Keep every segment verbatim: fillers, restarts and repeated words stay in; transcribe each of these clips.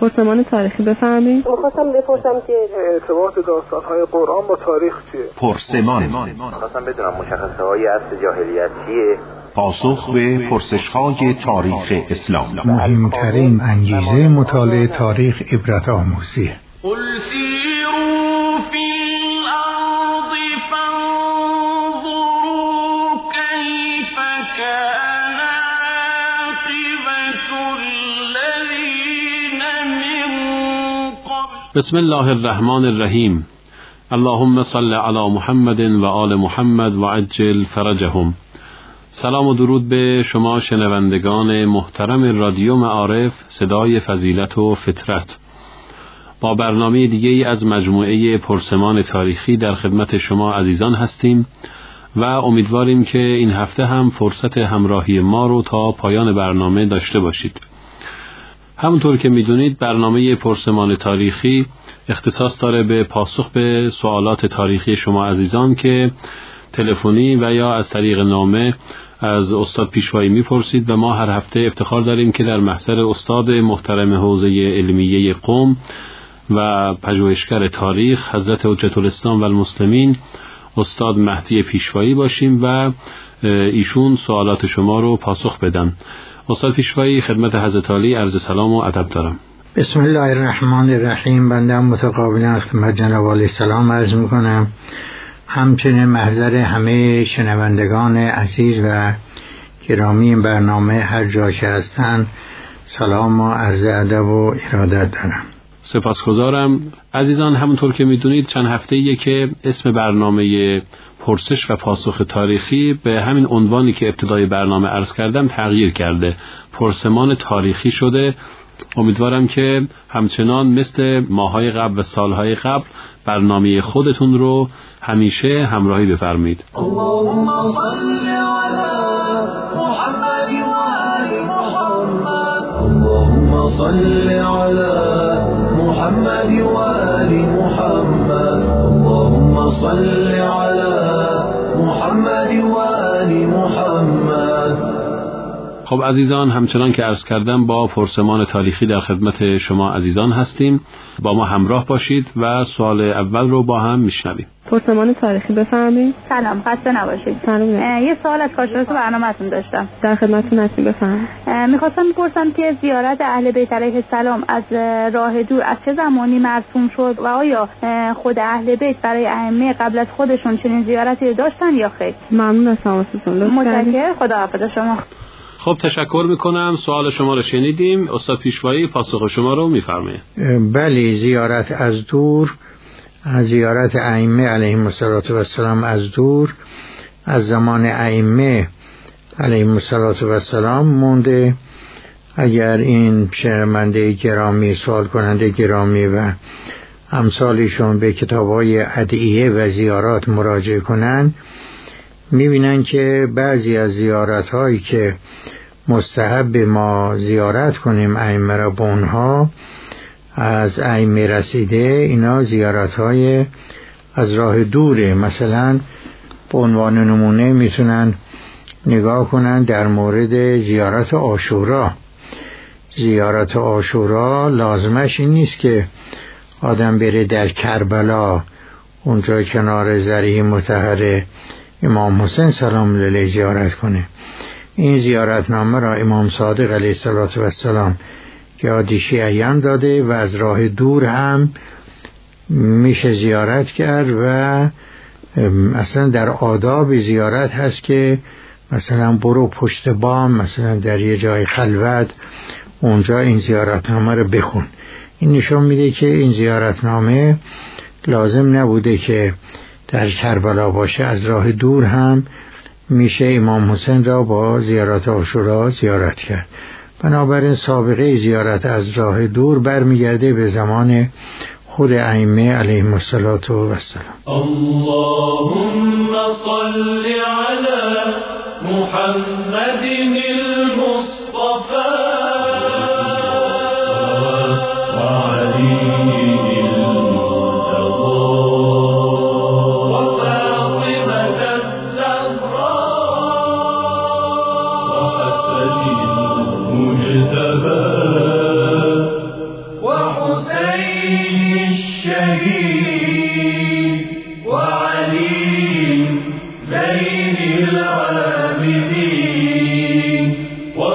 پرسمان تاریخی بفرمایید. می‌خواستم بپرسم که ارتباط داستان‌های قرآن با تاریخ چیه؟ پرسمان. می‌خواستم بدونم مشخصه‌های عصر جاهلیت چیه؟ پاسخ به پرسش‌های تاریخ اسلام. مهمترین انگیزه مطالعه تاریخ عبرت آموزیه. قل سیروا فی الارض فانظروا کیف کان عاقبة الذین من قبل. بسم الله الرحمن الرحیم. اللهم صل علی محمد و آل محمد و عجل فرجهم. سلام و درود به شما شنوندگان محترم رادیو معارف، صدای فضیلت و فطرت. با برنامه دیگه ای از مجموعه پرسمان تاریخی در خدمت شما عزیزان هستیم و امیدواریم که این هفته هم فرصت همراهی ما رو تا پایان برنامه داشته باشید. همونطور که میدونید برنامه پرسمان تاریخی اختصاص داره به پاسخ به سوالات تاریخی شما عزیزان که تلفنی و یا از طریق نامه از استاد پیشوایی میپرسید و ما هر هفته افتخار داریم که در محضر استاد محترم حوزه علمیه قم و پژوهشگر تاریخ حضرت حجت الاسلام و المسلمین استاد مهدی پیشوایی باشیم و ایشون سوالات شما رو پاسخ بدن. استاد پیشوایی، خدمت حضرت عالی عرض سلام و ادب دارم. بسم الله الرحمن الرحیم. بنده متقابلا خدمت جناب عالی سلام عرض میکنم، همچنین محضر همه شنوندگان عزیز و گرامی این برنامه هر جا که هستن سلام و عرض ادب و ارادت دارم. سپاسگزارم. عزیزان، همونطور که میدونید چند هفته‌ایه که اسم برنامه پرسش و پاسخ تاریخی به همین عنوانی که ابتدای برنامه عرض کردم تغییر کرده، پرسمان تاریخی شده. امیدوارم که همچنان مثل ماهای قبل و سالهای قبل برنامه خودتون رو همیشه همراهی بفرمایید. اللهم صل علی محمد و آل محمد. اللهم صل علی محمد و آل محمد. اللهم صل علی محمد و آل محمد. خب عزیزان، همچنان که عرض کردم با پرسمان تاریخی در خدمت شما عزیزان هستیم. با ما همراه باشید و سوال اول رو با هم میشنویم. پرسمان تاریخی بفرمایید. سلام، خسته نباشید. سلام. یه سوال از کارشناس برنامه‌تون داشتم. در خدمتتون هستیم، بفرمایید. می‌خواستم بپرسم که زیارت اهل بیت علیه السلام از راه دور از چه زمانی مرسوم شد و آیا خود اهل بیت برای ائمه قبل از خودشون چنین زیارتی داشتن یا خیر؟ ممنون از تماستون. متشکرم. خداحافظ شما. خب تشکر میکنم. سوال شما رو شنیدیم. استاد پیشوایی پاسخ شما رو میفرمایید. بله، زیارت از دور، از زیارت ائمه علیهم السلام از دور از زمان ائمه علیهم السلام مونده. اگر این شنونده گرامی، سوال کننده گرامی و امثالشون به کتاب‌های ادعیه و زیارات مراجعه کنن، می‌بینن که بعضی از زیارت‌هایی که مستحب ما زیارت کنیم ائمه را، به اونها از ائمه رسیده، اینا زیارت‌های از راه دوره. مثلا به عنوان نمونه میتونن نگاه کنن در مورد زیارت عاشورا. زیارت عاشورا لازمش این نیست که آدم بره در کربلا، اونجا کنار ضریح مطهر امام حسین سلام علیه زیارت کنه. این زیارتنامه را امام صادق علیه السلام یادشی ایام داده و از راه دور هم میشه زیارت کرد و اصلا در آداب زیارت هست که مثلا برو پشت بام، مثلا در یه جای خلوت، اونجا این زیارتنامه رو بخون. این نشون میده که این زیارتنامه لازم نبوده که در کربلا باشه، از راه دور هم میشه امام حسین را با زیارت عاشورا زیارت کرد. بنابراین سابقه زیارت از راه دور برمیگرده به زمان خود ائمه علیهم السلام. اللهم صل علی محمد المصطفى و علی وحسن المجتبى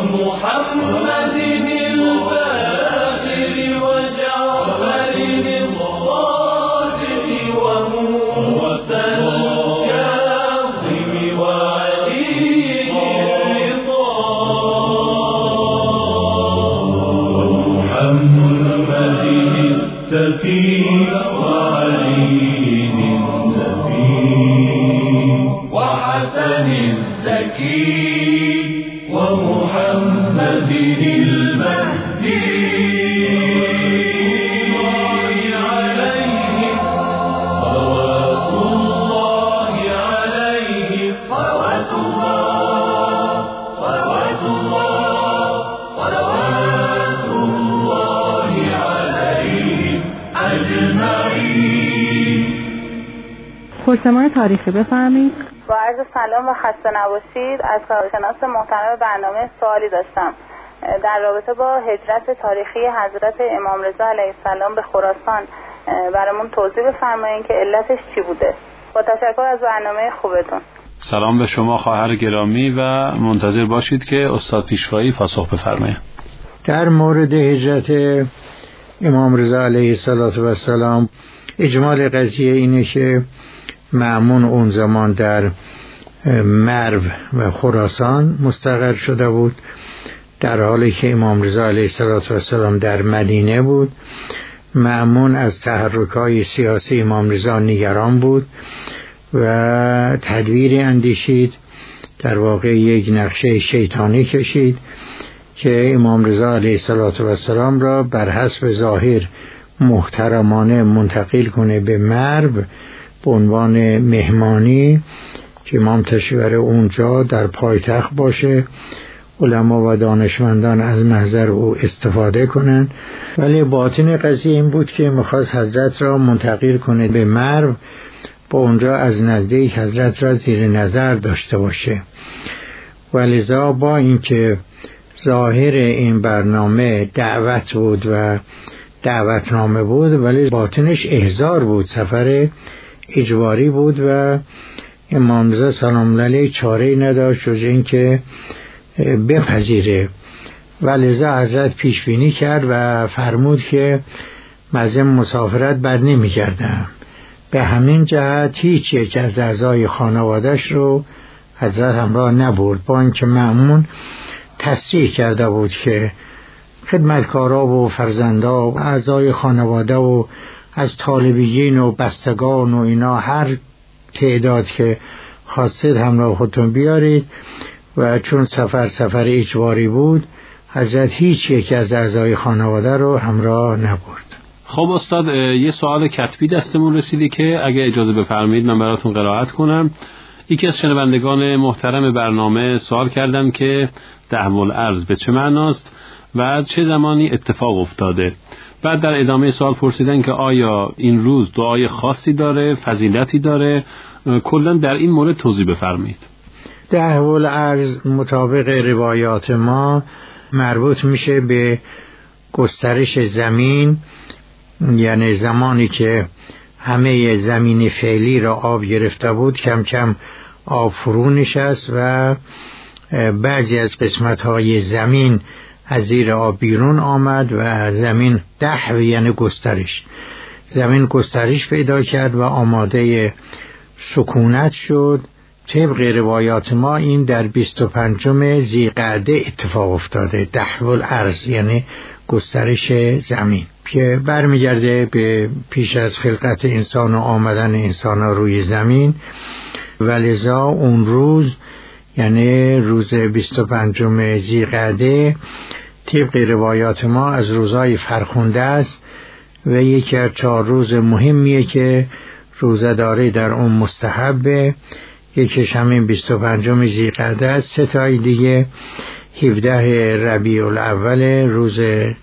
ومحمد الباقر وجعفر الصادق وموسى الكاظم وعلي الرضا ومحمد التقي وعلي وحسن الزكي ومحمد المهدي عليه صلوات الله عليه صلوات الله صلوات الله صلوات الله عليهم أجمعين. پرسمان تاریخی بفرمایید. با عرض سلام و خسته نباشید. از کارشناس محترم برنامه سوالی داشتم در رابطه با هجرت تاریخی حضرت امام رضا علیه السلام به خراسان. برامون توضیح بفرمایید که علتش چی بوده. با تشکر از برنامه خوبتون. سلام به شما خواهر گرامی و منتظر باشید که استاد پیشوایی پاسخ بفرمایند. در مورد هجرت امام رضا علیه السلام اجمال قضیه اینه که مأمون اون زمان در مرو و خراسان مستقر شده بود، در حالی که امام رضا علیه السلام در مدینه بود. مأمون از تحرکات سیاسی امام رضا نگران بود و تدبیری اندیشید، در واقع یک نقشه شیطانی کشید که امام رضا علیه السلام را بر حسب ظاهر محترمانه منتقل کنه به مرو به عنوان مهمانی، که امام تشریف اونجا در پایتخت باشه، علما و دانشمندان از محضر او استفاده کنند. ولی باطن قضیه این بود که میخواست حضرت را منتقل کنه به مرو، با اونجا از نزدیک حضرت را زیر نظر داشته باشه. ولذا با اینکه ظاهر این برنامه دعوت بود و دعوتنامه بود، ولی باطنش احضار بود، سفر اجباری بود و امام رضا سلام علیه چاره‌ای نداشت جز این که بپذیره. ولذا حضرت پیش بینی کرد و فرمود که مزم مسافرت بر نمی گردم. به همین جهت هیچ یک از اعضای خانوادش رو حضرت همراه نبرد، با اینکه مأمون تصریح کرده بود که خدمتکارا و فرزندا و اعضای خانواده و از طالبیین و بستگان و اینا هر تعداد که خواستید همراه خودتون بیارید. و چون سفر سفر اجباری بود، حضرت هیچ یک از اعضای خانواده رو همراه نبرد. خب استاد، یه سوال کتبی دستمون رسیدی که اگه اجازه بفرمایید من براتون قرائت کنم. یکی از شنوندگان محترم برنامه سوال کردن که دهو الارض به چه معناست و چه زمانی اتفاق افتاده. بعد در ادامه سوال پرسیدن که آیا این روز دعای خاصی داره، فضیلتی داره، کلا در این مورد توضیح بفرمایید. دهو الارض مطابق روایات ما مربوط میشه به گسترش زمین، یعنی زمانی که همه زمین فعلی را آب گرفته بود کم کم آب فرو نشست و بعضی از قسمت‌های زمین از زیر آب بیرون آمد و زمین دهو یعنی گسترش، زمین گسترش پیدا کرد و آماده سکونت شد. طبق روایات ما این در بیست و پنجم ذی‌قعده اتفاق افتاده، دهو الارض یعنی گسترش زمین، که برمیگرده به پیش از خلقت انسان و آمدن انسان روی زمین. ولذا اون روز یعنی روز بیست و پنجم ذی‌قعده طبق روایات ما از روزهای فرخنده است و یکی از چهار روز مهمیه که روزه‌داری در اون مستحبه. یکیش همین بیست و پنجم ذی‌قعده است، سه تای دیگه هفده ربیع الاول روز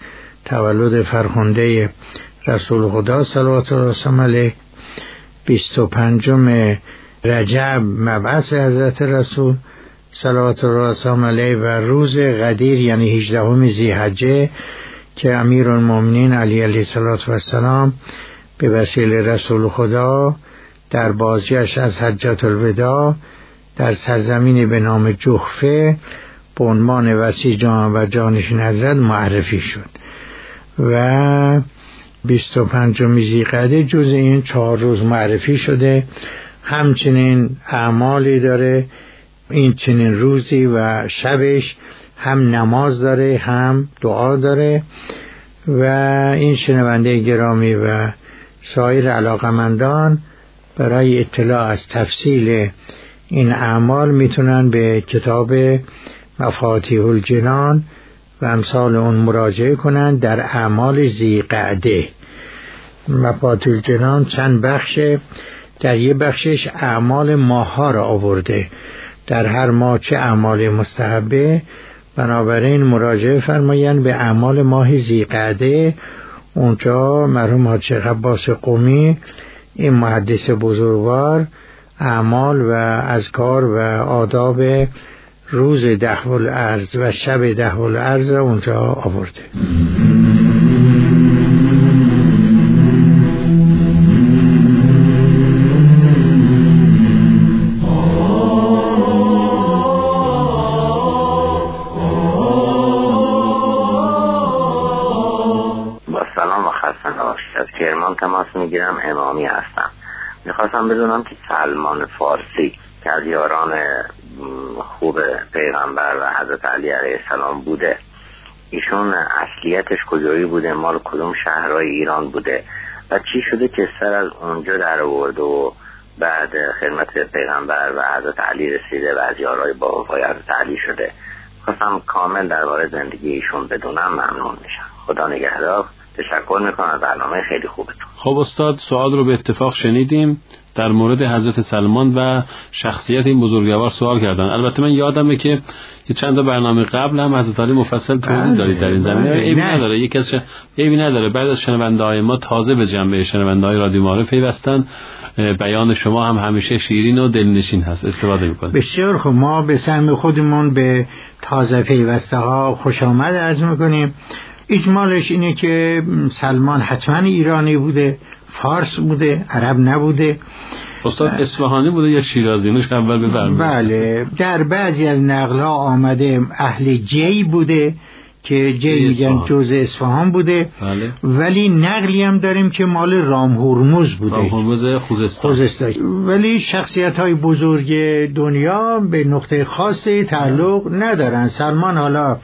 تولد فرخنده رسول خدا صلوات الله علیه، بیست و پنجم رجب مبعث حضرت رسول صلوات الله علیه و روز قدیر یعنی هجدهم ذی‌حجه که امیرالمومنین علی علیه السلام به وسیله رسول خدا در بازگشت از حجت الوداع در سرزمینی به نام جحفه به عنوان وصی جان و جانشین حضرت معرفی شد و بیست و پنجم ذی‌قعده جز این چهار روز معرفی شده. همچنین اعمالی داره این چنین روزی و شبش، هم نماز داره هم دعا داره و این شنونده گرامی و سایر علاقمندان برای اطلاع از تفصیل این اعمال میتونن به کتاب مفاتیح الجنان و امثال اون مراجعه کنن. در اعمال ذی‌قعده مفاتیح الجنان چند بخشه، در یه بخشش اعمال ماه‌ها را آورده، در هر ماه چه اعمال مستحبه، بنابراین مراجعه فرمایند به اعمال ماه ذی‌قعده. اونجا مرحوم حاج شیخ عباس قمی این محدث بزرگوار اعمال و اذکار و آداب روز دهر الارض و شب دهر الارض را اونجا آورده. از کرمان تماس میگیرم، امامی هستم. میخواستم بدونم که سلمان فارسی که از یاران خوب پیغمبر و حضرت علی علیه السلام بوده، ایشون اصلیتش کجایی بوده، مال کدوم شهرهای ایران بوده و چی شده که سر از اونجا در آورده و بعد خدمت پیغمبر و حضرت علی رسیده و از یارای با وفای حضرت علی شده. خواستم کامل درباره زندگی ایشون بدونم، ممنون میشم. خدا نگهدار. تشکر میکنم از برنامه خیلی خوبتون. خب استاد، سوال رو به اتفاق شنیدیم. در مورد حضرت سلمان و شخصیت این بزرگوار سوال کردن. البته من یادمه که یه چند تا برنامه قبل هم حضرت علی مفصل توضیح دادید در این زمینه. عیبی نداره، یکی از عیبی نداره. بعد از شنونده‌های ما تازه به جنبه شنونده‌های رادیو معارف پیوستن، بیان شما هم همیشه شیرین و دلنشین هست، استفاده می‌کنید. بسیار خوب. ما به سهم خودمون به تازه پیوسته ها خوش آمد عرض می‌کنیم. اجمالش اینه که سلمان حتما ایرانی بوده، فارس بوده، عرب نبوده. استاد اصفهانی بوده یا شیرازی؟ نوش اول بفرمایید. بله، در بعضی از نقل‌ها آمده اهل جی بوده که جی میگن جزء اصفهان بوده. بله. ولی نقلی هم داریم که مال رام هرمز بوده، رام هرمز خوزستان. خوزستان. ولی شخصیت‌های بزرگ دنیا به نقطه خاصی تعلق ندارن. سلمان حالا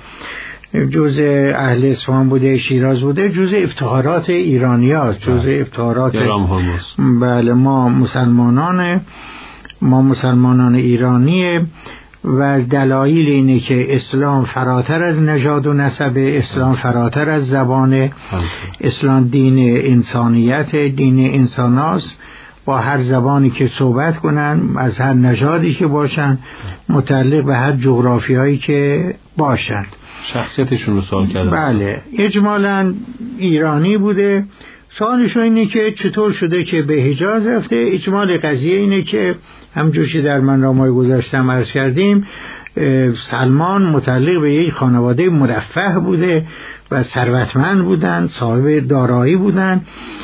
جزء اهل اصفهان بوده، شیراز بوده، جزء افتخارات ایرانیاست، جزء افتخارات رام هرمز. بله، ما مسلمانان ما مسلمانان ایرانیه و از دلایل اینه که اسلام فراتر از نژاد و نسب، اسلام فراتر از زبان، اسلام دین انسانیت، دین انساناست. با هر زبانی که صحبت کنن، از هر نژادی که باشن، متعلق به هر جغرافیایی که باشن. شخصیتشون رو سوال کردم. بله، اجمالاً ایرانی بوده. سوالشون اینه که چطور شده که به حجاز رفته. اجمال قضیه اینه که همونجور که در برنامه‌های گذشتم عرض کردیم، سلمان متعلق به یک خانواده مرفه بوده و ثروتمند بودن، صاحب دارایی بودن،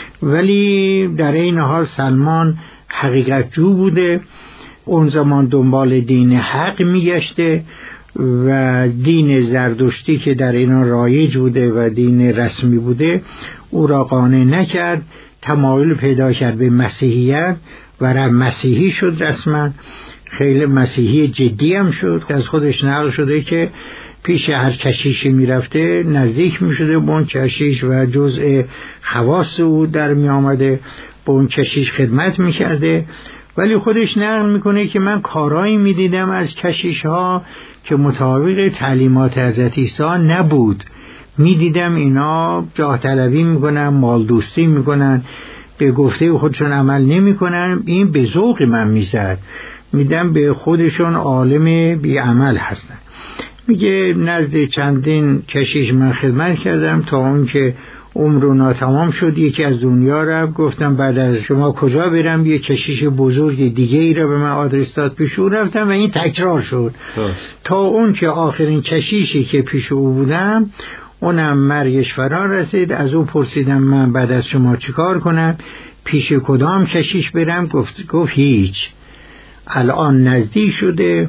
ولی در این حال سلمان حقیقت جو بوده. اون زمان دنبال دین حق میگشته و دین زردشتی که در ایران رایج بوده و دین رسمی بوده او را قانع نکرد. تمایل پیدا کرد به مسیحیت و را مسیحی شد رسما. خیلی مسیحی جدی هم شد. از خودش نقل شده که پیش هر کشیشی میرفته نزدیک میشده به اون کشیش و جزء خواص او در می آمده، به اون کشیش خدمت میکرده. ولی خودش نقل میکنه که من کارایی میدیدم از کشیش ها که مطابق تعلیمات حضرت عیسی نبود. میدیدم اینا جاه طلبی میکنن، مال دوستی میکنن، به گفته خودشون عمل نمیکنن. این به ذوق من میزد، میدم به خودشون عالم بی عمل هستن. میگه نزد چندین کشیش من خدمت کردم تا اون که عمر و ناتمام شد، یکی از دنیا رفت. گفتم بعد از شما کجا برم؟ یه کشیش بزرگ دیگه ای را به من آدرس داد، پیش او رفتم و این تکرار شد تا اون که آخرین کشیشی که پیش او بودم اونم مرگش فرا رسید. از او پرسیدم من بعد از شما چیکار کنم؟ پیش کدام کشیش برم؟ گفت گفت هیچ، الان نزدیک شده.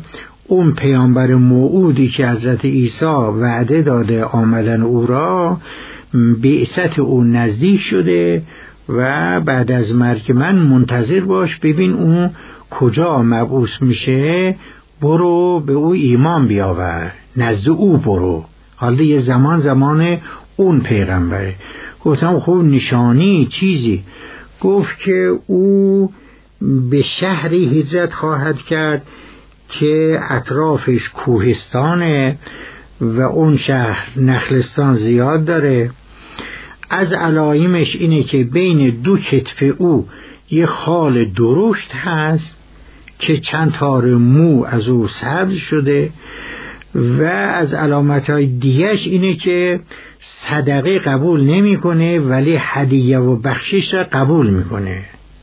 اون پیامبر موعودی که حضرت عیسی وعده داده آمدن او را، بعثت اون نزدیک شده و بعد از مرگ من منتظر باش ببین اون کجا مبعوث میشه، برو به او ایمان بیاور، نزد او برو. حالا یه زمان زمان اون پیغمبره. گفتم خب نشانی چیزی؟ گفت که او به شهری هجرت خواهد کرد که اطرافش کوهستانه و اون شهر نخلستان زیاد داره. از علایمش اینه که بین دو کتف او یه خال درشت هست که چند تار مو از او سبز شده و از علامتهای دیگهش اینه که صدقه قبول نمیکنه ولی هدیه و بخشش را قبول میکنه.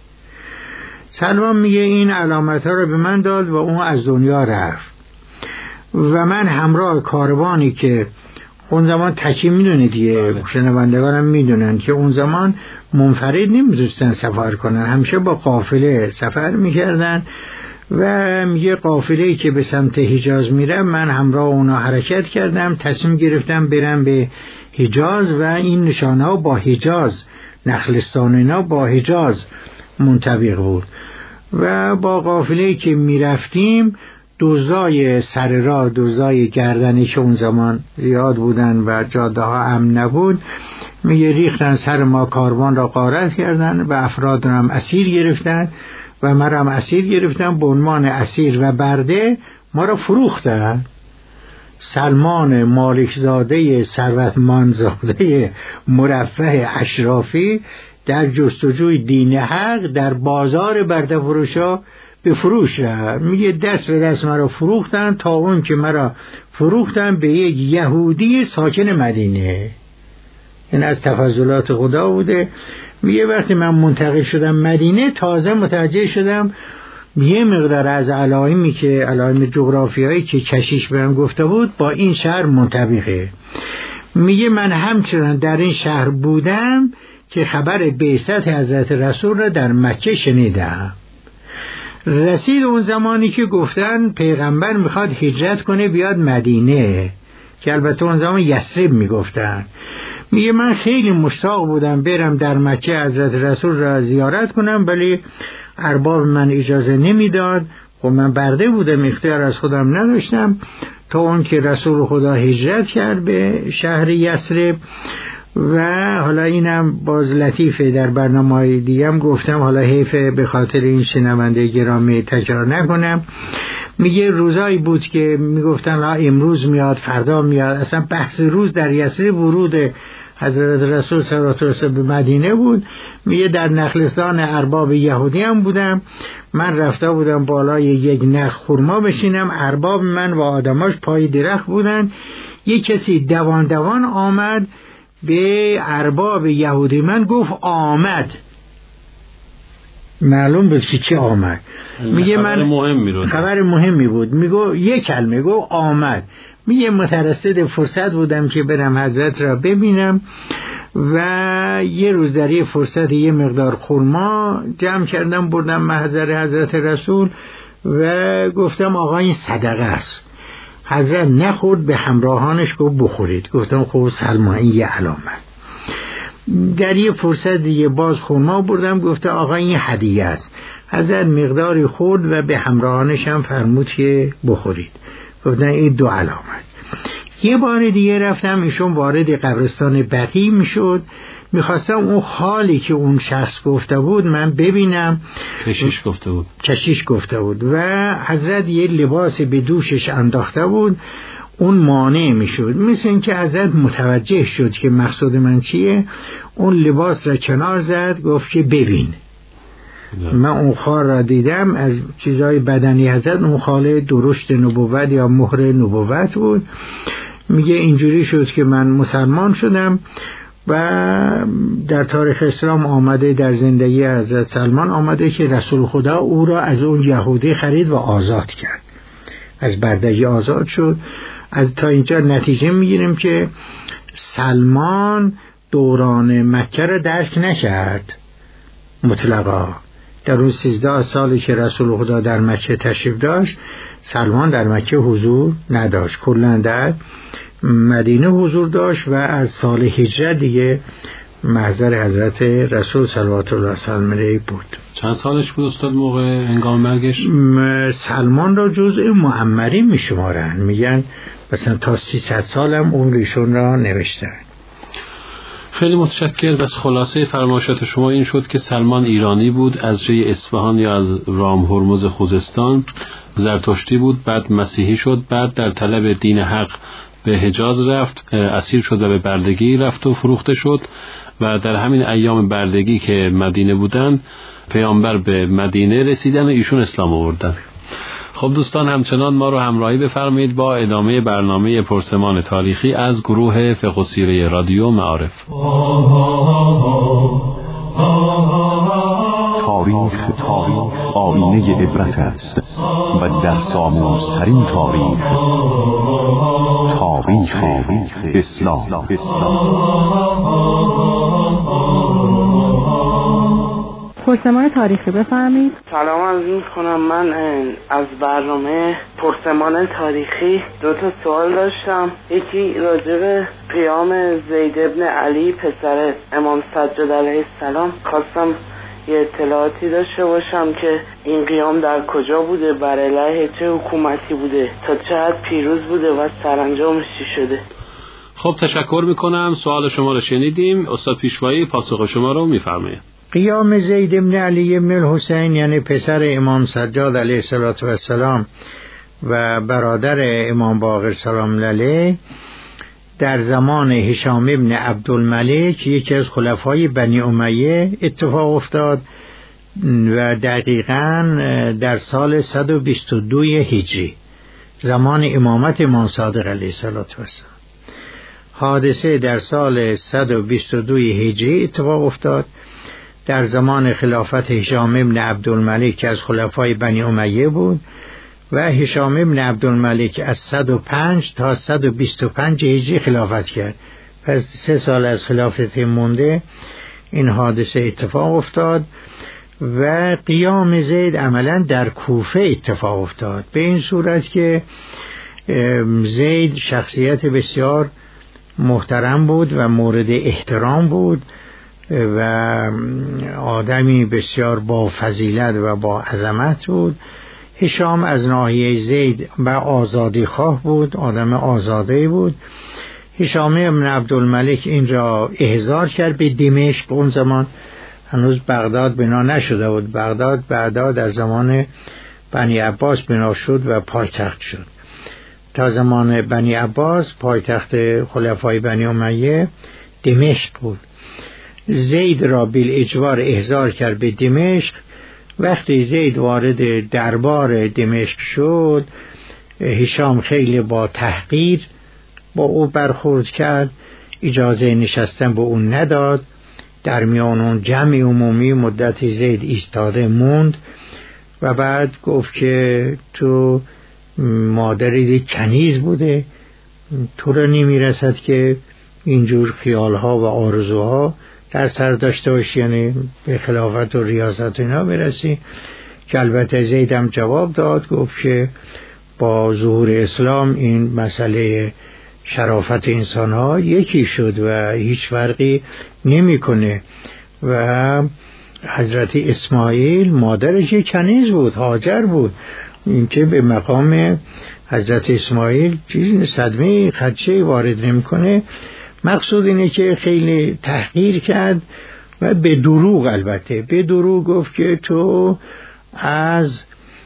سلمان میگه این علامتها رو به من داد و اون از دنیا رفت و من همراه کاروانی که اون زمان تکی میدونه دیگه، شنوندگانم میدونن که اون زمان منفرد نمیتونستن سفر کنن، همیشه با قافله سفر میکردن و میگه قافله‌ای که به سمت حجاز میره من همراه اونا حرکت کردم، تصمیم گرفتم برم به حجاز و این نشانه ها با حجاز، نخلستان اینا با حجاز منطبق بود و با قافله‌ای که میرفتیم دزدای سر راه، دزدای گردنی که اون زمان زیاد بودن و جاده ها امن نبود، میگه ریختن سر ما، کاروان را غارت کردن و افراد را هم اسیر گرفتن و ما را هم اسیر گرفتن، به عنوان اسیر و برده ما را فروختن. سلمان مالکزاده ثروتمندزاده مرفه اشرافی در جستجوی دین حق در بازار برده فروشا به فروش رفت. میگه دست به دست مرا فروختن تا اون که مرا فروختن به یک یهودی ساکن مدینه. این از تفضلات خدا بوده. میگه وقتی من منتقل شدم مدینه تازه متوجه شدم یه مقدار از علائمی که علائم جغرافیایی که کشیش بهم گفته بود با این شهر منطبقه. میگه من همچنان در این شهر بودم که خبر بعثت حضرت رسول را در مکه شنیدم. رسید اون زمانی که گفتن پیغمبر میخواد هجرت کنه بیاد مدینه، که البته اون زمان یثرب میگفتن. میگه من خیلی مشتاق بودم برم در مکه حضرت رسول را زیارت کنم ولی ارباب من اجازه نمیداد. خب من برده بودم، اختیار از خودم نداشتم تا اون که رسول خدا هجرت کرد به شهر یثرب. و حالا اینم باز لطیفه، در برنامه‌های دیگه هم گفتم، حالا حیفه به خاطر این شنونده گرامی تکرار نکنم. میگه روزایی بود که میگفتن ها امروز میاد فردا میاد، اصلا بحث روز در یثرب ورود حضرت رسول صلی الله علیه و آله به مدینه بود. میگه در نخلستان ارباب یهودی هم بودم، من رفته بودم بالای یک نخل خرما بشینم، ارباب من و آدماش پای درخت بودن. یک کسی دوان دوان آمد به ارباب یهودی من گفت آمد. معلوم بود که چی آمد. میگه من مهمی رو خبر مهمی بود. میگه یک کلمه گفت آمد. میگه مترصد فرصت بودم که برم حضرت را ببینم و یه روز در یه فرصت یه مقدار خرما جمع کردم بردم محضر حضرت رسول و گفتم آقا این صدقه است. حضرت نخورد، به همراهانش گفت بخورید. گفتم خب سلمان این یه علامت. در یه فرصت دیگه باز خرما بردم، گفته آقا این هدیه است. حضرت مقداری خورد و به همراهانش هم فرمود که بخورید. گفتن این دو علامت. یه بار دیگه رفتم، ایشون وارد قبرستان بقیع میشد، میخواستم اون حالی که اون شخص گفته بود من ببینم. کشیش گفته بود کشیش گفته بود و حضرت یه لباس به دوشش انداخته بود، اون مانع میشد. مثل این که حضرت متوجه شد که مقصود من چیه، اون لباس را کنار زد، گفت که ببین. من اون خال را دیدم، از چیزای بدنی حضرت اون خال درشت نبوت یا مهر نبوت بود. میگه اینجوری شد که من مسلمان شدم و در تاریخ اسلام آمده، در زندگی حضرت سلمان آمده که رسول خدا او را از اون یهودی خرید و آزاد کرد، از بردگی آزاد شد. از تا اینجا نتیجه میگیریم که سلمان دوران مکه را درک نکرد مطلقا، در اون سیزده سالی که رسول خدا در مکه تشریف داشت، سلمان در مکه حضور نداشت، کلا در مدینه حضور داشت و از سال هجرت دیگه محضر حضرت رسول صلوات الله علیه بود. چند سالش بود استاد موقع هنگام مرگش؟ سلمان را جزء معمرین می شمارن، میگن مثلا تا سیصد سال هم عمرشون را نوشتن. خیلی متشکر. بس خلاصه فرمایشات شما این شد که سلمان ایرانی بود، از جای اصفهان یا از رام هرمز خوزستان، زرتشتی بود، بعد مسیحی شد، بعد در طلب دین حق به حجاز رفت، اسیر شد و به بردگی رفت و فروخته شد و در همین ایام بردگی که مدینه بودن پیامبر به مدینه رسیدن و ایشون اسلام آوردن. خب دوستان، همچنان ما رو همراهی بفرمایید با ادامه برنامه پرسمان تاریخی از گروه فقه و سیره رادیو معارف. تاریخ تاریخ آینه عبرت است و در ساموزترین تاریخ تاریخ اسلام. پرسمان تاریخی بفرمایید. سلام عرض می‌کنم. من از برنامه پرسمان تاریخی دو تا سوال داشتم. یکی راجع به قیام زید ابن علی پسر امام سجاد علیه السلام خواستم یه اطلاعاتی داشته باشم که این قیام در کجا بوده، بر علیه چه حکومتی بوده، تا چه حد پیروز بوده و سرانجامش چی شده. خب تشکر میکنم. سوال شما رو شنیدیم. استاد پیشوایی پاسخ شما رو میفرمایید. قیام زید ابن علی ابن الحسین یعنی پسر امام سجاد علیه السلام و برادر امام باقر سلام علیه در زمان هشام ابن عبدالملک یکی از خلفای بنی امیه اتفاق افتاد و دقیقاً در سال صد و بیست و دو هجری، زمان امامت امام صادق علیه السلام. حادثه در سال صد و بیست و دو هجری اتفاق افتاد در زمان خلافت هشام ابن عبدالملک که از خلفای بنی امیه بود و هشام ابن عبدالملک از صد و پنج تا صد و بیست و پنج هجری خلافت کرد. پس سه سال از خلافت مونده این حادثه اتفاق افتاد و قیام زید عملا در کوفه اتفاق افتاد، به این صورت که زید شخصیت بسیار محترم بود و مورد احترام بود و آدمی بسیار با فضیلت و با عظمت بود. هشام از ناحیه زید و آزادی خواه بود، آدم آزاده بود. هشام ابن عبدالملک این را احضار کرد به دمشق. اون زمان هنوز بغداد بنا نشده بود، بغداد بعدا در زمان بنی عباس بنا شد و پایتخت شد. تا زمان بنی عباس پایتخت خلفای بنی امیه دمشق بود. زید را بالاجبار احضار کرد به دمشق. وقتی زید وارد دربار دمشق شد، هشام خیلی با تحقیر با او برخورد کرد، اجازه نشستن به اون نداد. در میان اون جمع عمومی مدت زید ایستاده موند و بعد گفت که تو مادری کنیز بوده، تو را نمی رسد که اینجور خیالها و آرزوها در سر داشته باشی، یعنی به خلافت و ریاست اینا برسی. که البته زید هم جواب داد، گفت که با ظهور اسلام این مسئله شرافت انسان ها یکی شد و هیچ فرقی نمی کنه. و حضرت اسماعیل مادرش یک کنیز بود، هاجر بود، این که به مقام حضرت اسماعیل چیز صدمه خدشه وارد نمی کنه. مقصود اینه که خیلی تحقیر کرد و به دروغ، البته به دروغ گفت که تو از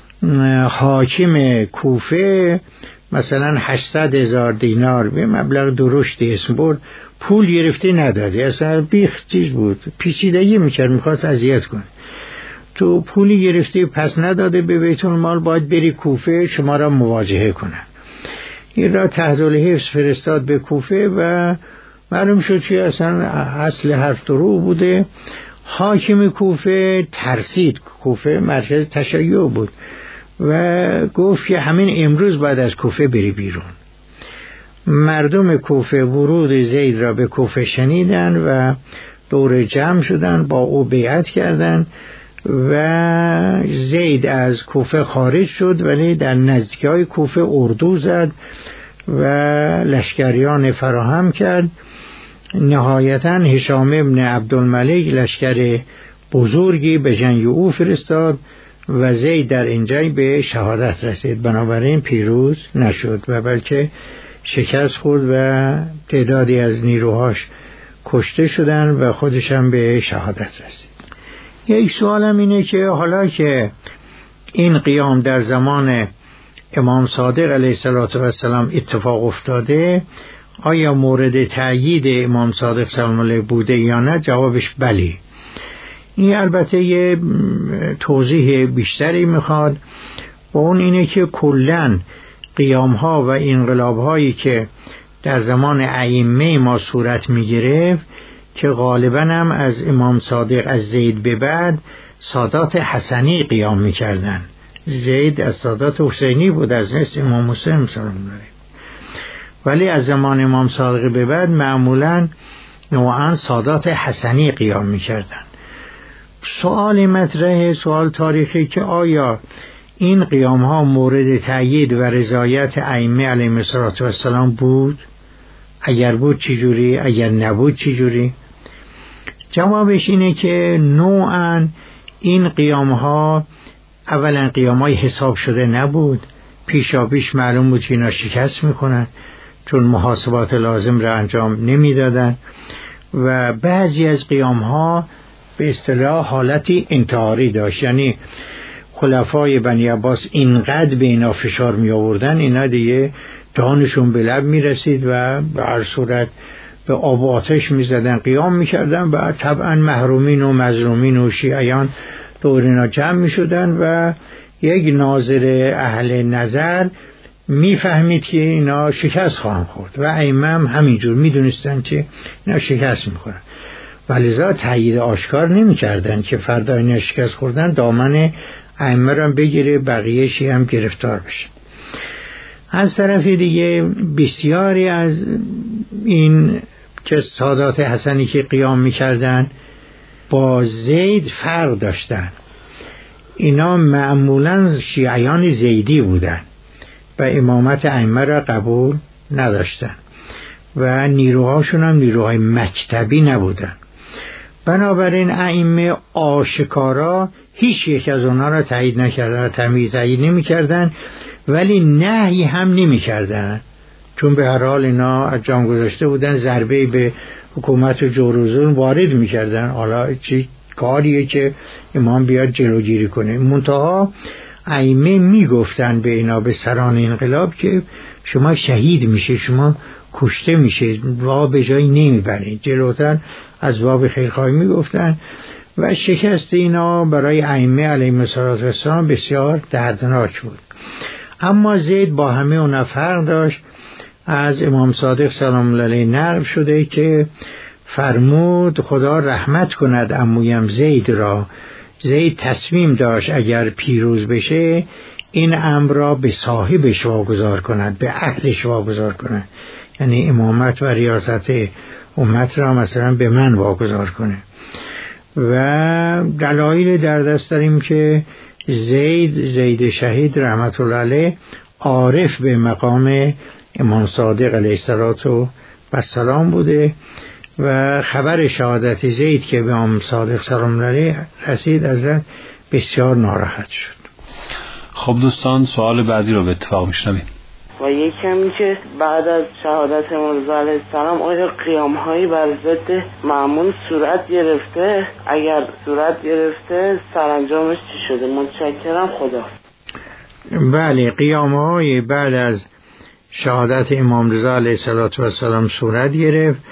حاکم کوفه مثلا هشتصد هزار دینار به مبلغ درشتی اسم برد پول گرفته ندادی، اصلا بیخ چیز بود، پیچیدگی میکرد، میخواست اذیت کنه. تو پولی گرفتی پس نداده به بیت المال، باید بری کوفه شما را مواجهه کنن. این را تحت الحفظ فرستاد به کوفه و معلوم شد که اصلا اصل حرف دروغ بوده. حاکم کوفه ترسید، کوفه مرکز تشیع بود و گفت که همین امروز بعد از کوفه بری بیرون. مردم کوفه ورود زید را به کوفه شنیدن و دور جمع شدن، با او بیعت کردند و زید از کوفه خارج شد، ولی در نزدیکای کوفه اردو زد و لشکریان فراهم کرد. نهایتاً هشام ابن عبدالملک لشکر بزرگی به جنگ او فرستاد و زید در اینجا به شهادت رسید، بنابراین پیروز نشد و بلکه شکست خورد و تعدادی از نیروهاش کشته شدن و خودش هم به شهادت رسید. یک سوالم اینه که حالا که این قیام در زمان امام صادق علیه السلام اتفاق افتاده، آیا مورد تأیید امام صادق سلام الله بوده یا نه؟ جوابش بلی. این البته یه توضیح بیشتری میخواد و اون اینه که کلن قیام ها و انقلاب هایی که در زمان ائمه ما صورت میگرفت که غالبا هم از امام صادق از زید به بعد سادات حسنی قیام میکردن. زید از سادات حسینی بود، از نسل امام حسین سلام الله، ولی از زمان امام صادق به بعد معمولا نوعا سادات حسنی قیام میکردن. سوال مطرحه، سوال تاریخی، که آیا این قیام ها مورد تأیید و رضایت ائمه علیهم السلام بود؟ اگر بود چجوری؟ اگر نبود چجوری؟ جوابش اینه که نوعا این قیام ها اولا قیام های حساب شده نبود، پیشا پیش معلوم بود که اینا شکست میکنن چون محاسبات لازم را انجام نمیدادن و بعضی از قیام ها به اصطلاح حالتی انتحاری داشت، یعنی خلفای بنی عباس اینقدر به اینا فشار می آوردن اینا دیگه جانشون به لب می رسید و به هر صورت به آب و آتش می زدن، قیام می کردن و طبعا محرومین و مظلومین و شیعیان دور اینا جمع می شدن و یک ناظر اهل نظر می فهمید که اینا شکست خواهند خورد و ائمه هم همینجور می دونستن که اینا شکست می خورن، ولذا تأیید آشکار نمی کردن که فردا اینا شکست خوردن دامن ائمه را بگیره بقیه شیعه هم گرفتار بشه. از طرف دیگه بسیاری از این که سادات حسنی که قیام میکردن با زید فرق داشتن. اینا معمولا شیعیان زیدی بودن و امامت ائمه را قبول نداشتن و نیروهاشون هم نیروهای مکتبی نبودن. بنابراین ائمه آشکارا هیچ یک از اونها را تایید نکردن، تمیز تایید نمی کردن، ولی نهی هم نمی کردن، چون به هر حال اینا از جان گذاشته بودن، ضربه به حکومت جور و ظلم وارد می کردن. حالا چی کاریه که امام بیاد جلوگیری کنه؟ منتها ائمه می گفتن به اینا، به سران انقلاب، که شما شهید میشه، شما کشته میشه، راه به جایی نمیبرید. جلوتر از باب خیرخواهی میگفتن و شکست اینا برای ائمه علیهم السلام بسیار دردناک بود. اما زید با همه اون فرق داشت. از امام صادق سلام الله علیه نقل شده که فرمود خدا رحمت کند عمویم زید را. زید تصمیم داشت اگر پیروز بشه این امر را به صاحبش واگذار کند، به اهلش واگذار کند، یعنی امامت و ریاست امت را مثلا به من واگذار کنه. و دلایل در دست داریم که زید زید شهید رحمت الله علیه عارف به مقام امام صادق علیه السلام بوده و خبر شهادت زید که به امام صادق سلام الله علیه رسید ازش بسیار ناراحت شد. خب دوستان، سوال بعدی رو به اتفاق میشنویم. و یکمی که بعد از شهادت امام رضا علیه السلام آیا قیام هایی بر ضد مأمون صورت گرفته؟ اگر صورت گرفته سرانجامش چی شده؟ متشکرم، خدا. بله، قیام های بعد از شهادت امام رضا علیه السلام صورت گرفت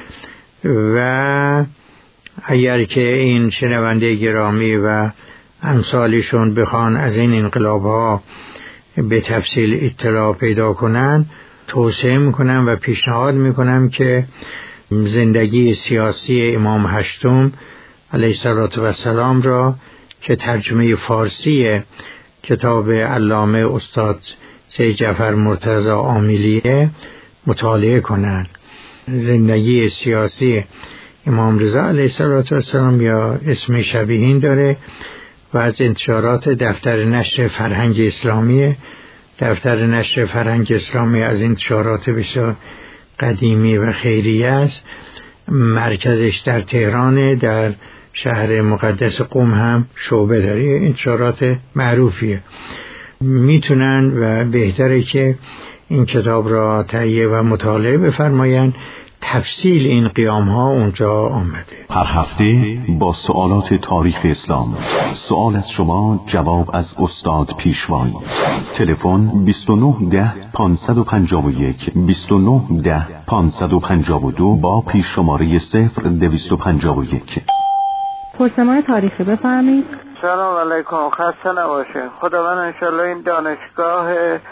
و اگر که این شنونده گرامی و امثالشون بخوان از این انقلاب ها به تفصیل اطلاع پیدا کنن، توصیه میکنم و پیشنهاد میکنم که زندگی سیاسی امام هشتم علیه السلام را که ترجمه فارسی کتاب علامه استاد سید جعفر مرتضی عاملیه مطالعه کنند. زندگی سیاسی امام رضا علیه السلام یا اسم شبیه این داره و از انتشارات دفتر نشر فرهنگ اسلامی. دفتر نشر فرهنگ اسلامی از انتشارات بسیار قدیمی و خیریه است. مرکزش در تهران، در شهر مقدس قم هم شعبه داره. انتشارات معروفیه. میتونن و بهتره که این کتاب را تهیه و مطالعه بفرمایند. تفصیل این قیام ها اونجا آمده. هر هفته با سوالات تاریخ اسلام، سوال از شما، جواب از استاد پیشوایی. تلفن بیست و نه ده پانصد و پنجاه و یک بیست و نه ده پانصد و پنجاه و دو با پیش شماره صفر دویست و پنجاه و یک. پرسمان تاریخی بفرمایید. سلام علیکم، خسته نباشه. خداوند انشالله این دانشگاه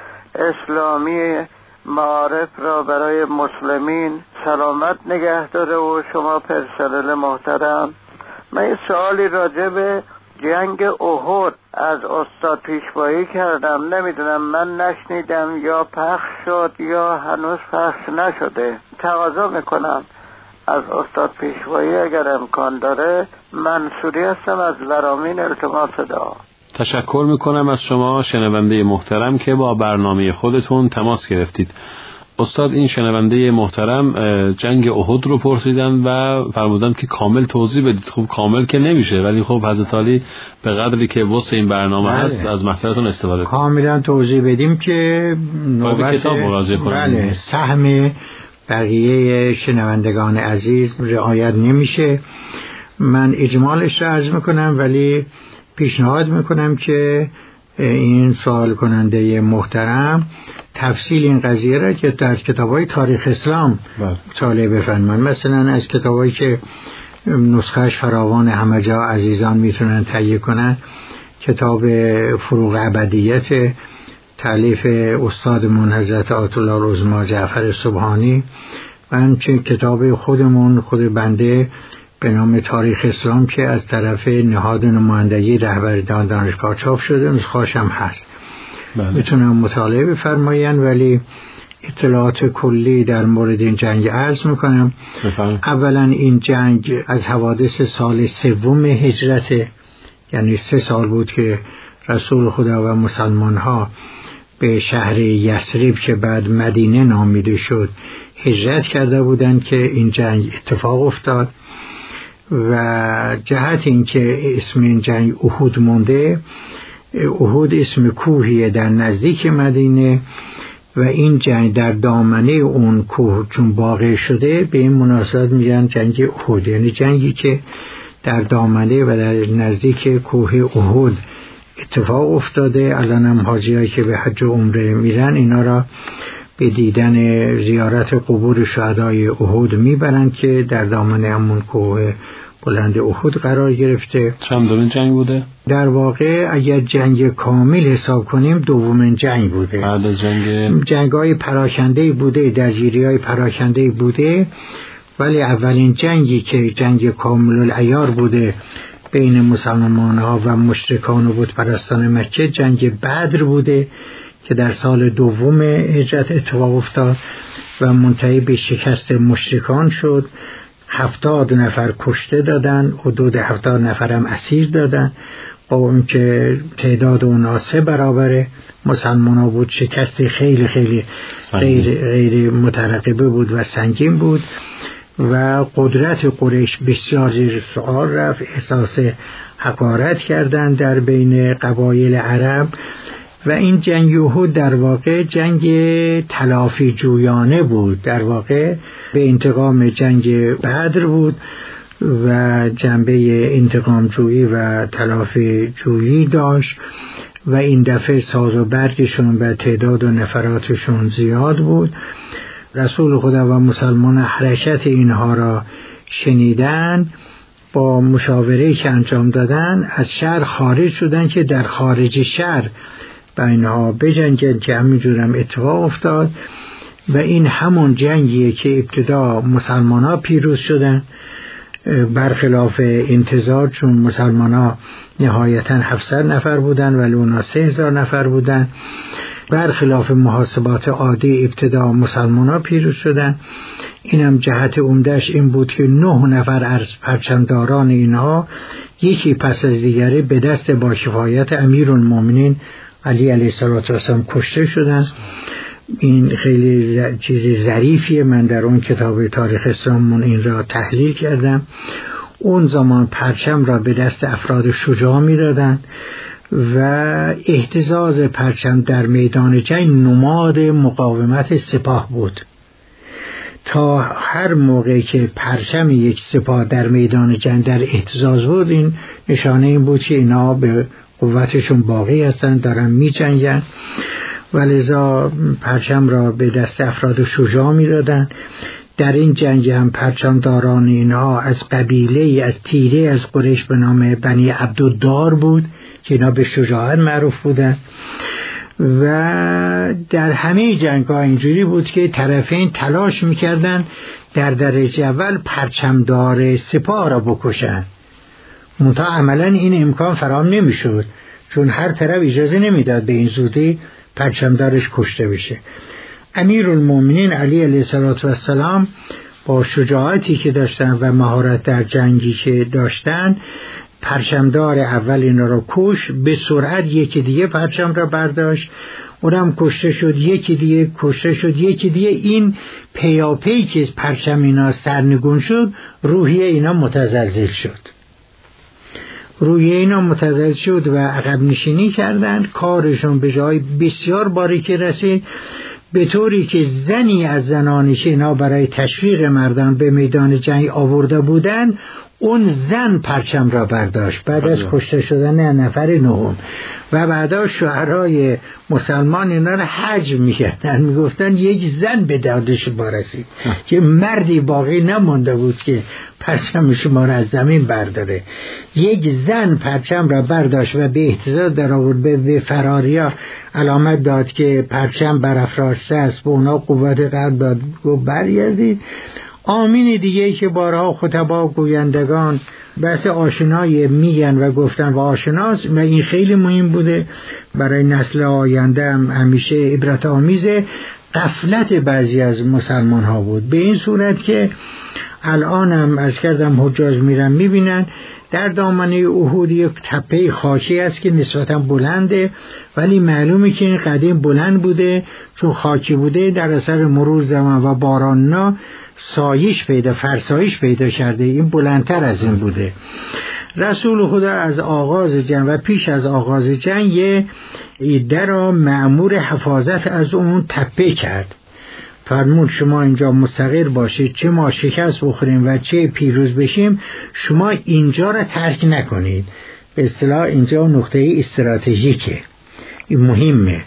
اسلامی معارف را برای مسلمین سلامت نگه داره و شما پرسنل محترم. من یه سوالی راجع به جنگ احد از استاد پیشوایی کردم. نمیدونم من نشنیدم یا پخش شد یا هنوز پخش نشده. تقاضا میکنم از استاد پیشوایی اگر امکان داره. منصوری هستم از ورامین. التماس دعا. تشکر میکنم از شما شنونده محترم که با برنامه خودتون تماس گرفتید. استاد این شنونده محترم جنگ احد رو پرسیدن و فرمودن که کامل توضیح بدید. خب کامل که نمیشه، ولی خب حضرت علی به قدری که واسه این برنامه بله. هست از مطلبتون استفاده کنید. کاملا توضیح بدیم که نوبت کتاب مراجعه کنیم. بله، سهم بقیه شنوندگان عزیز رعایت نمیشه. من اجمالش رو عرض میکنم، ولی پیشنهاد میکنم که این سوال کننده محترم تفصیل این قضیه را که از کتاب‌های تاریخ اسلام مطالعه بفرمایند. مثلا از کتابایی که نسخه‌اش فراوان همه جا عزیزان میتونن تهیه کنن، کتاب فروغ ابدیت تالیف استادمون حضرت آیت الله العظمی جعفر سبحانی و همچنین کتاب خودمون خود بنده به نام تاریخ اسلام که از طرف نهاد نمایندگی رهبری دانشگاه چاپ شده، نسخه‌اش هم هست. بله. میتونم مطالعه بفرمایند، ولی اطلاعات کلی در مورد این جنگ عرض میکنم. بفرم. اولا این جنگ از حوادث سال سوم هجرت، یعنی سه سال بود که رسول خدا و مسلمان ها به شهر یثرب که بعد مدینه نامیده شد هجرت کرده بودند که این جنگ اتفاق افتاد. و جهت این که اسم این جنگ احد مونده، احد اسم کوهیه در نزدیک مدینه و این جنگ در دامنه اون کوه چون واقع شده به این مناسبت میگن جنگ احد، یعنی جنگی که در دامنه و در نزدیک کوه احد اتفاق افتاده. الان هم حاجیایی که به حج و عمره میرن اینا را به دیدن زیارت قبور شهدای احد میبرند که در دامنه همون کوه بلند احد قرار گرفته. چندمین جنگ بوده؟ در واقع اگر جنگ کامل حساب کنیم دومین جنگ بوده. بعد از جنگ جنگ‌های پراکنده بوده، درگیری‌های پراکنده بوده، ولی اولین جنگی که جنگ کامل العیار بوده بین مسلمان ها و مشرکان و بت پرستان مکه جنگ بدر بوده که در سال دوم هجرت اتفاق افتاد و منتهی به شکست مشرکان شد. هفتاد نفر کشته دادن، حدود هفتاد نفر هم اسیر دادن. با اون که تعداد اونا سه برابر مسلمان ها بود، شکست خیلی خیلی غیر, غیر مترقبه بود و سنگین بود و قدرت قریش بسیار زیر سوال رفت. احساس حقارت کردن در بین قبایل عرب و این جنگ احد در واقع جنگ تلافی جویانه بود، در واقع به انتقام جنگ بدر بود و جنبه انتقام جویی و تلافی جویی داشت و این دفعه ساز و برگشون و تعداد و نفراتشون زیاد بود. رسول خدا و مسلمان حرکت اینها را شنیدن، با مشاوره‌ای که انجام دادن از شهر خارج شدن که در خارج شهر با اینها بجنگن که همینجور هم اتفاق افتاد و این همون جنگیه که ابتدا مسلمان ها پیروز شدن برخلاف انتظار، چون مسلمان ها نهایتا هفتصد نفر بودن ولی اونا سه هزار نفر بودن برخلاف محاسبات عادی ابتدا مسلمان ها پیروز شدن. اینم جهت عمده‌اش این بود که نه نفر از پرچمداران اینها یکی پس از دیگری به دست با کفایت امیرالمومنین علی علیه السلام کشته شدند. این خیلی چیز ظریفیه، من در اون کتاب تاریخ اسلام این را تحلیل کردم. اون زمان پرچم را به دست افراد شجاع می دادن و اهتزاز پرچم در میدان جنگ نماد مقاومت سپاه بود. تا هر موقع که پرچم یک سپاه در میدان جنگ در اهتزاز بود، این نشانه این بود که اینا به قوتشون باقی هستند، دارن می جنگن و لذا پرچم را به دست افراد شجاع می دادن. در این جنگ هم پرچمداران اینها از قبیله از تیره از قریش به نام بنی عبدالدار بود که اینا به شجاعت معروف بودن و در همه جنگ ها اینجوری بود که طرفین تلاش میکردن در درجه اول پرچمدار سپاه را بکشن، منتها عملا این امکان فراهم نمیشد چون هر طرف اجازه نمیداد به این زودی پرچمدارش کشته بشه. امیرالمومنین علی علیه السلام با شجاعتی که داشتن و مهارت در جنگی که داشتن، پرچمدار اول اینا را کش، به سرعت یکی دیگه پرچم را برداشت، اونم کشته شد، یکی دیگه کشته شد، یکی دیگه. این پیاپی که پرچم اینا سرنگون شد، روحیه اینا متزلزل شد روحیه اینا متزلزل شد و عقب نشینی کردن. کارشون به جای بسیار باریکی رسید، به طوری که زنی از زنانی که اینا برای تشویق مردان به میدان جنگ آورده بودن، اون زن پرچم را برداشت بعد از کشته شدن نفر نهم و بعدا شعرهای مسلمان اینا را حجم میکردن، میگفتن یک زن به داد شما رسید که مردی باقی نمونده بود که پرچم شما را از زمین برداره. یک زن پرچم را برداشت و به اهتزاز در آورد، به فراریا علامت داد که پرچم برافراشته است، به اونا قوت قلب داد و برگردید. آمین دیگه که بارها خطبا و گویندگان بحث آشنای میگن و گفتن و آشناست و این خیلی مهم بوده برای نسل آینده، هم همیشه عبرت آمیزه. غفلت بعضی از مسلمان ها بود به این صورت که الان هم از کردم حجاج میرن میبینن در دامنه احد یک تپه خاکی است که نسبتا بلنده، ولی معلومه که این قدیم بلند بوده، چون خاکی بوده در اثر مرور زمان و باراننا سایش پیدا فرسایش پیدا کرده، این بلندتر از این بوده. رسول خدا از آغاز جنگ و پیش از آغاز جنگ یه ایده را مأمور حفاظت از اون تپه کرد. فرمود شما اینجا مستقر باشید، چه ما شکست بخوریم و چه پیروز بشیم، شما اینجا را ترک نکنید. به اصطلاح اینجا نقطه استراتژیکه، این مهمه.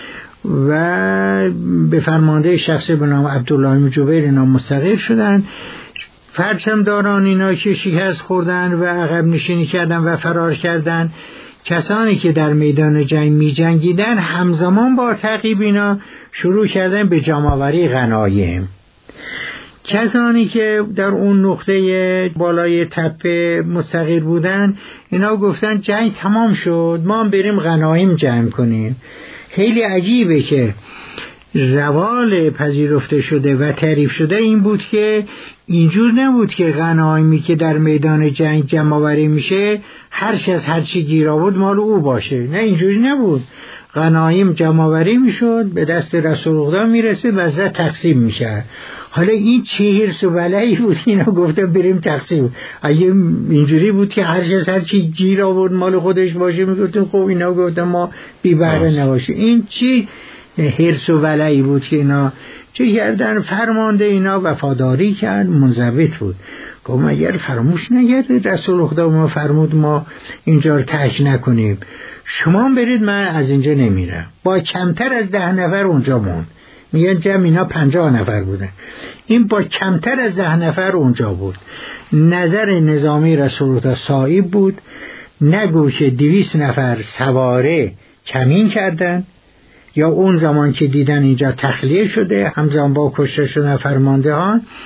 و به فرمانده شخصی به نام عبدالله بن جبیر اینا مستقر شدن. پرچمداران اینا که شکست خوردن و عقب نشینی کردن و فرار کردن، کسانی که در میدان جنگ می جنگیدن همزمان با تعقیب اینا شروع کردن به جمع‌آوری غنایم. کسانی که در اون نقطه بالای تپه مستقر بودن اینا گفتن جنگ تمام شد، ما هم بریم غنایم جمع کنیم. خیلی عجیبه که زوال پذیرفته شده و تعریف شده این بود که اینجور نبود که غنایمی که در میدان جنگ جمع آوری میشه هر کس هر چی گیر آورد مال او باشه، نه اینجوری نبود. غنایم جمع آوری میشد، به دست رسول خدا میرسید و زد تقسیم میشه. حالا این چه حرص و بلایی بود اینا گفتن بریم تقسیم. اگه اینجوری بود که هر کس هر چی گیر آورد مال خودش باشه، میگفتن خب اینا گفتن ما بی بهره نباشه. این چی حرص و بلایی بود که اینا چه کردن؟ فرمانده اینا وفاداری کرد، منضبط بود. گفت اگر فراموش نگردید رسول خدا ما فرمود ما اینجا رو ترک نکنیم، شما برید من از اینجا نمیرم. با کمتر از ده نفر اونجا موند. میگن جمع اینا پنجاه نفر بودن، این با کمتر از ده نفر اونجا بود. نظر نظامی رسول خدا صائب بود، نگو که دویست نفر سواره کمین کردن یا اون زمان که دیدن اینجا تخلیه شده همزمان با کشته شدن فرمانده ها،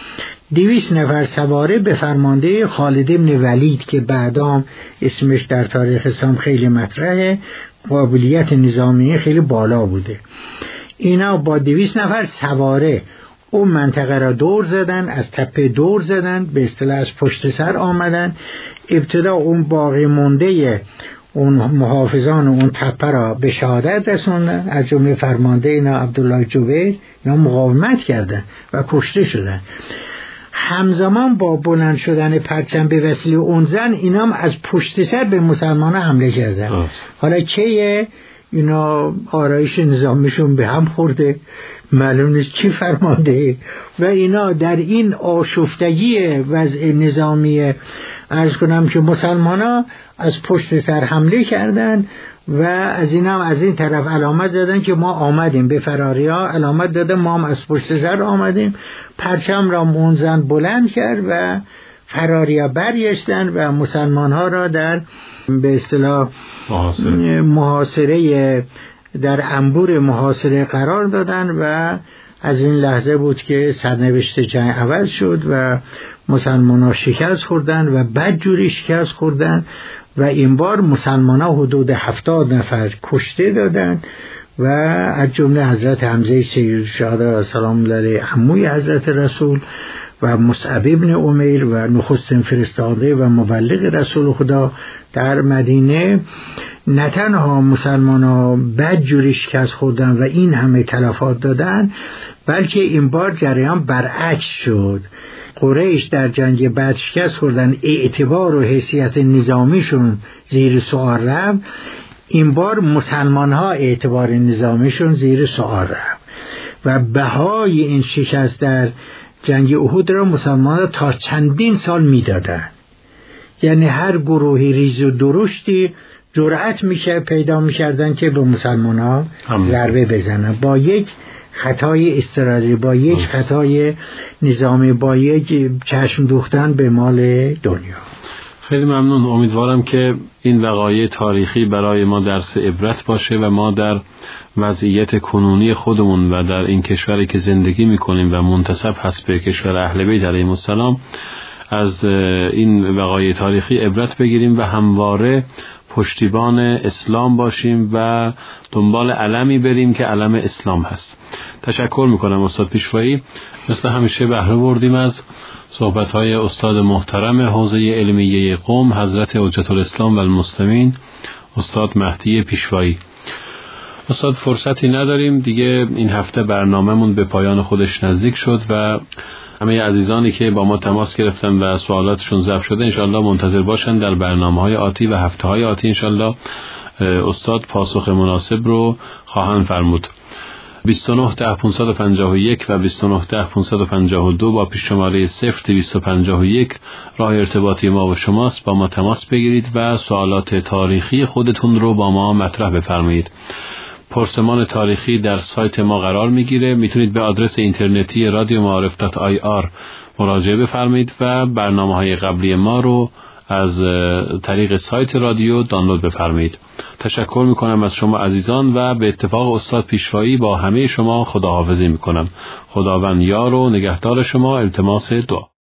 دویست نفر سواره به فرمانده خالد بن ولید که بعدام اسمش در تاریخ اسلام خیلی مطرحه، قابلیت نظامی خیلی بالا بوده. اینا با دویست نفر سواره اون منطقه را دور زدن، از تپه دور زدن، به اصطلاح از پشت سر آمدن. ابتدا اون باقی مونده اون محافظان اون تپه را به شهادت رسوندن، از جمله فرمانده اینا عبدالله جبیر. اینا مقاومت کردن و کشته شدن. همزمان با بلند شدن پرچم به وسیله اون زن، اینا هم از پشت سر به مسلمان حمله کردن. حالا چیه؟ اینا آرایش نظامیشون به هم خورده، معلوم نیست چی فرمانده، و اینا در این آشفتگی وضع نظامی عرض کنم که مسلمان ها از پشت سر حمله کردن و از این هم از این طرف علامت دادن که ما آمدیم، به فراری ها علامت دادن ما هم از پشت سر آمدیم. پرچم را منزن بلند کرد و فراری ها برگشتن و مسلمان ها را در به اصطلاح محاصره. محاصره در انبور محاصره قرار دادن و از این لحظه بود که سرنوشت جنگ عوض شد و مسلمان ها شکست خوردن و بدجوری شکست خوردن و این بار مسلمان ها حدود هفتاد نفر کشته دادن و از جمله حضرت حمزه سید الشهدا سلام الله علیه عموی حضرت رسول و مصعب ابن عمیر و نخستین فرستاده و مبلغ رسول خدا در مدینه. نه تنها مسلمان ها بدجوری شکست خوردن و این همه تلفات دادن، بلکه این بار جریان برعکس شد. قریش در جنگ بعد شکست خوردن، اعتبار و حیثیت نظامیشون زیر سوال رفت. این بار مسلمان ها اعتبار نظامیشون زیر سوال رفت و بهای این شکست در جنگ احد را مسلمان ها تا چندین سال میدادن. یعنی هر گروهی ریز و درشتی جرأت میشه پیدا میکردن که به مسلمان ها ضربه بزنن، با یک خطای استراتژی، با یک خطای نظامی، با یک چشم دوختن به مال دنیا. خیلی ممنون. امیدوارم که این وقایع تاریخی برای ما درس عبرت باشه و ما در وضعیت کنونی خودمون و در این کشوری که زندگی میکنیم و منتسب هست به کشور اهل بیت علیهم السلام از این وقایع تاریخی عبرت بگیریم و همواره پشتیبان اسلام باشیم و دنبال علمی بریم که علم اسلام هست. تشکر میکنم استاد پیشوایی. مثل همیشه بهره بردیم از صحبت‌های استاد محترم حوزه علمیه قم حضرت حجت الاسلام و المسلمین استاد مهدی پیشوایی. استاد فرصتی نداریم دیگه، این هفته برنامه‌مون به پایان خودش نزدیک شد و همه عزیزانی که با ما تماس گرفتن و سوالاتشون ضبط شده انشالله منتظر باشن در برنامه‌های آتی و هفته‌های آتی. انشالله استاد پاسخ مناسب رو خواهند فرمود. بیست و نه ده پانصد و پنجاه و یک و بیست و نه ده پانصد و پنجاه و دو با پیش شماره صفر دویست و پنجاه و یک راه ارتباطی ما و شماست. با ما تماس بگیرید و سوالات تاریخی خودتون رو با ما مطرح بفرمایید. پرسمان تاریخی در سایت ما قرار میگیره. میتونید به آدرس اینترنتی رادیو معارف دات آی آر مراجعه بفرمایید و برنامه‌های قبلی ما رو از طریق سایت رادیو دانلود بفرمایید. تشکر میکنم از شما عزیزان و به اتفاق استاد پیشوایی با همه شما خداحافظی میکنم. خداوند یار و نگهدار شما. التماس دعا.